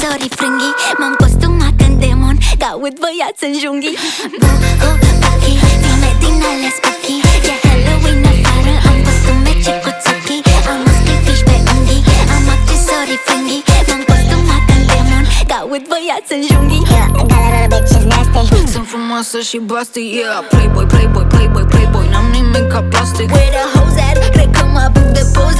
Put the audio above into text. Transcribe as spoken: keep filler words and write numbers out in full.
accessorii frânghii. M-am costumat în demon, caut băiați în junghii. Bu-bu-buchi, filme din ale spooky. E Halloween afară, am costume cicuțuchi. Am un scrifiș pe unghii, am accesorii frânghii. M-am costumat în demon, caut băiați în junghii. Yeah, I got a lot of bitches nasty. Sunt frumoasă și basti, yeah. Playboy, playboy, playboy, playboy, n-am nimic ca plastic. Where the hoes at? Cred că mă apuc de poză.